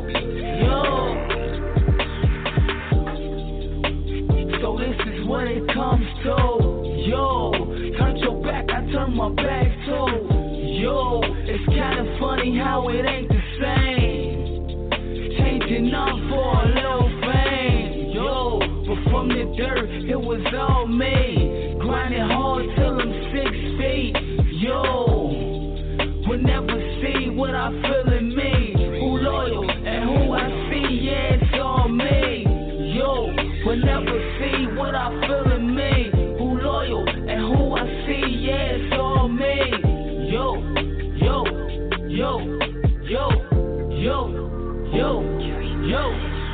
When it comes to, yo, turn your back, I turn my back too. Yo, it's kinda funny how it ain't the same. Changing up for a little fame. Yo, but from the dirt, it was all me. Grinding hard till I'm 6 feet. Yo, will never see what I feel in me. Who loyal and who I see, yeah, it's all me. Yo, will never see what I feel in me. Who loyal and who I see, yeah, it's all me. Yo, yo, yo, yo, yo, yo, yo.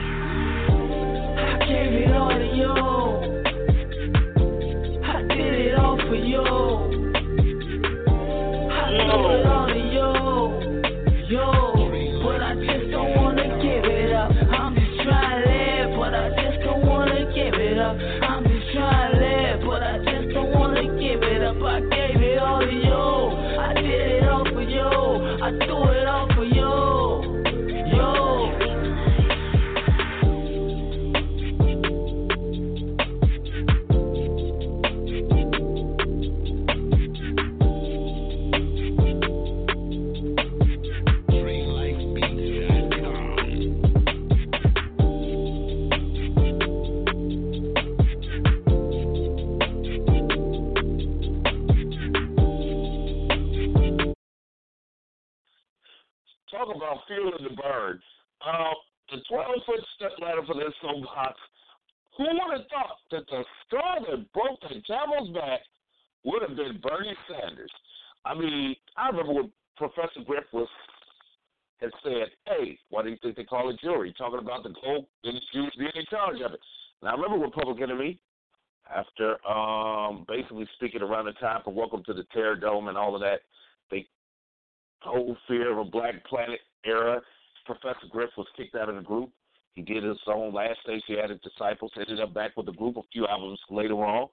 I gave it all to you. I did it all for you. I do it all to you, yo. But I just don't wanna give it up. I'm just trying to live, but I just don't wanna give it up. I'm just trying to live, but I just don't wanna give it up. I gave it all to you. I did it all for you. I do it all for you, yo. Talk about feeling the burn. The 12-foot step ladder for this soapbox. Who would have thought that the straw that broke the camel's back would have been Bernie Sanders? I mean, I remember when Professor Griff was had said, hey, why do you think they call it jewelry? Talking about the gold industry being in charge of it. Now, I remember when Public Enemy, after basically speaking around the time for Welcome to the Terror Dome and all of that, the whole Fear of a Black Planet era, Professor Griff was kicked out of the group. He did his own last stage. He added Disciples, ended up back with the group a few albums later on.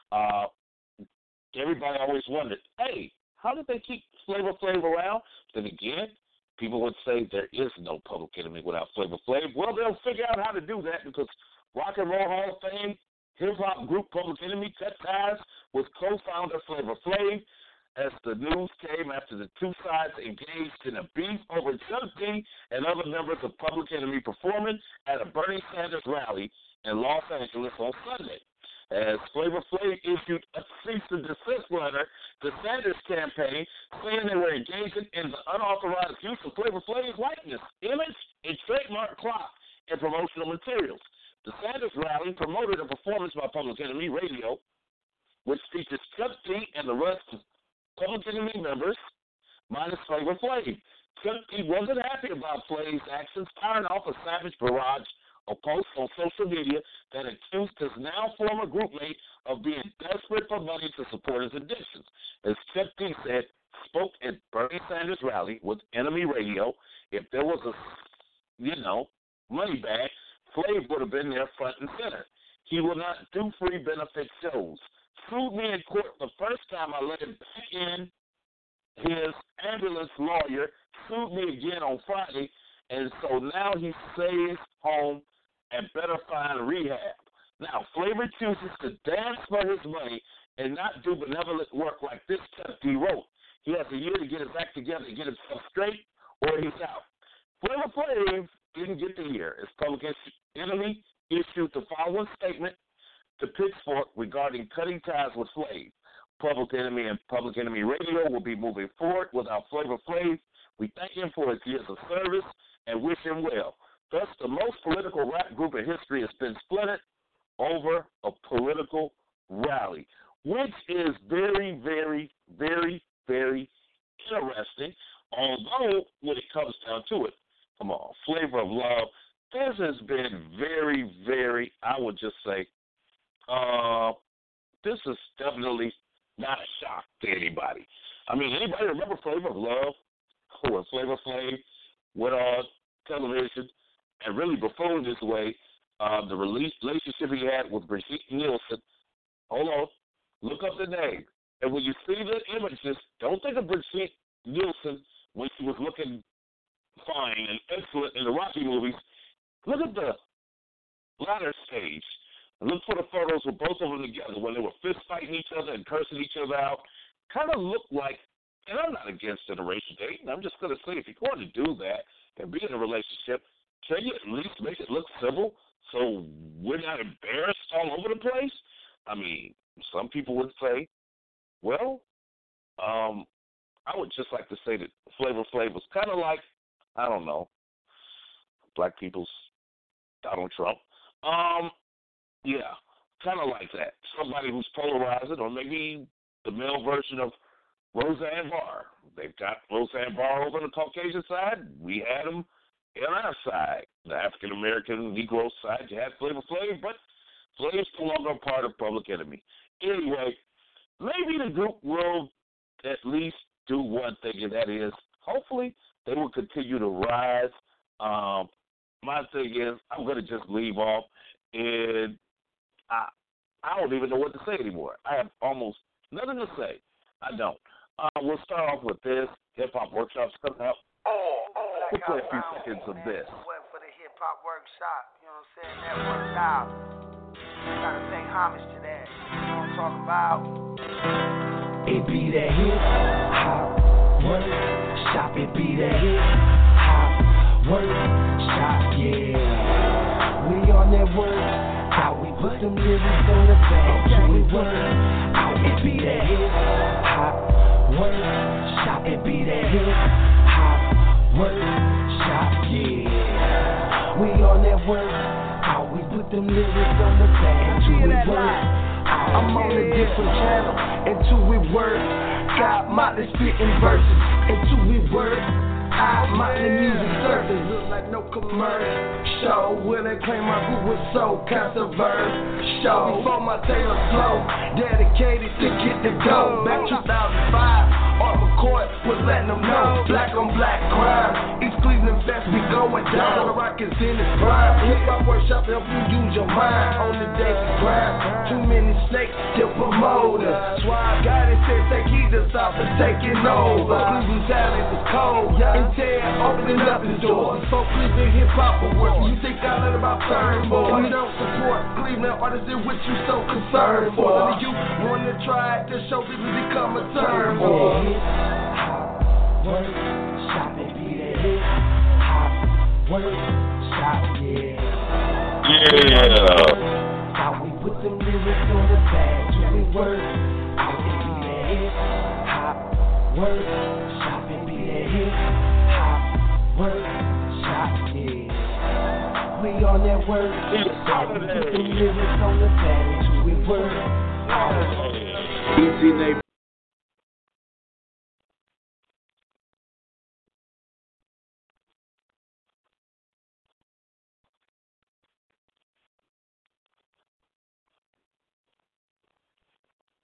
Everybody always wondered, hey, how did they keep Flavor Flav around? Then again, people would say there is no Public Enemy without Flavor Flav. Well, they'll figure out how to do that because Rock and Roll Hall of Fame, hip-hop group Public Enemy cut ties with co-founder Flavor Flav as the news came after the two sides engaged in a beef over Chuck D and other members of Public Enemy performing at a Bernie Sanders rally in Los Angeles on Sunday. As Flavor Flav issued a cease and desist letter to Sanders' campaign saying they were engaging in the unauthorized use of Flavor Flav's likeness, image, and trademark clock and promotional materials. The Sanders rally promoted a performance by Public Enemy Radio, which features Chuck D and the rest of Public Enemy members, minus Flavor Flav. Chuck D wasn't happy about Flav's actions, firing off a savage barrage of posts on social media that accused his now former groupmate of being desperate for money to support his addictions. As Chuck D said, spoke at Bernie Sanders' rally with Enemy Radio, if there was a, money bag, Flav would have been there front and center. He will not do free benefit shows. Sued me in court the first time I let him back in. His ambulance lawyer sued me again on Friday, and so now he stays home and better find rehab. Now, Flavor chooses to dance for his money and not do benevolent work like this Chuck D wrote. He has a year to get his act together and get himself straight, or he's out. Flavor Flav didn't get the year as Public Enemy issued the following statement to Pitchfork regarding cutting ties with Flav. Public Enemy and Public Enemy Radio will be moving forward without Flavor Flav. We thank him for his years of service and wish him well. Thus, the most political rap group in history has been split over a political rally, which is very, very, very, very interesting. Although, when it comes down to it, come on, Flavor of Love, this has been very, very, I would just say, this is definitely not a shock to anybody. I mean, anybody remember Flavor of Love? When Flavor Flav went on television and really buffooned his way, the relationship he had with Brigitte Nielsen. Hold on. Look up the name. And when you see the images, don't think of Brigitte Nielsen when she was looking fine and excellent in the Rocky movies. Look at the latter stage. And look for the photos with both of them together when they were fist fighting each other and cursing each other out. Kind of looked like, and I'm not against interracial dating. I'm just going to say if you're going to do that and be in a relationship, can you at least make it look civil so we're not embarrassed all over the place? I mean, some people would say, well, I would just like to say that Flavor Flav was kind of like, I don't know, black people's Donald Trump. Yeah, kind of like that. Somebody who's polarizing, or maybe the male version of Roseanne Barr. They've got Roseanne Barr over on the Caucasian side. We had them on our side, the African-American Negro side. You had Flavor Flav, but Flav's no longer a part of Public Enemy. Anyway, maybe the group will at least do one thing, and that is hopefully they will continue to rise. My thing is I'm going to just leave off, and I don't even know what to say anymore. I have almost nothing to say. I don't. We'll start off with this. Hip-hop workshops coming up. We'll play a few seconds of this. For the hip-hop workshop, you know what I'm saying? That worked out. Gotta pay homage to that. You know what I'm talking about? It be that hip-hop workshop. It be that hip-hop workshop, yeah. We on that work. How we put them lyrics on the page, we work out. It be that hip-hop workshop. It be that hip-hop workshop, yeah. We on that work out. We put them lyrics on the page, we work out. I'm on a different channel until we work. Got Motley spitting verses until we work I mind the music surface, look like no commercial. Will they claim my group was so controversial? Before my Taylor flow, dedicated to get the go. Back 2005, Art McCoy was letting them know. Black on black crime, East Cleveland fest be going down. The rock is in his prime. Hip hop workshop help you use your mind on the daily grind. Too many snakes to promote us. That's why I got it said take heed to stop and taking over. Cleveland talent is cold, and Ted opening up his doors. So Cleveland hip hop will work. You think I learned about third boy? We don't support Cleveland artists in which you so concerned for. None of you wanna try it to show people become a turn boy. Hop, work, shop and be that hit. Hop, work, shop, yeah. How we put them lyrics on the page when we work. Out and be that hit. Hop, work, shop and be that hit. Hop, work, shop, yeah. We on that work. How we put them lyrics on the page when we work. Easy,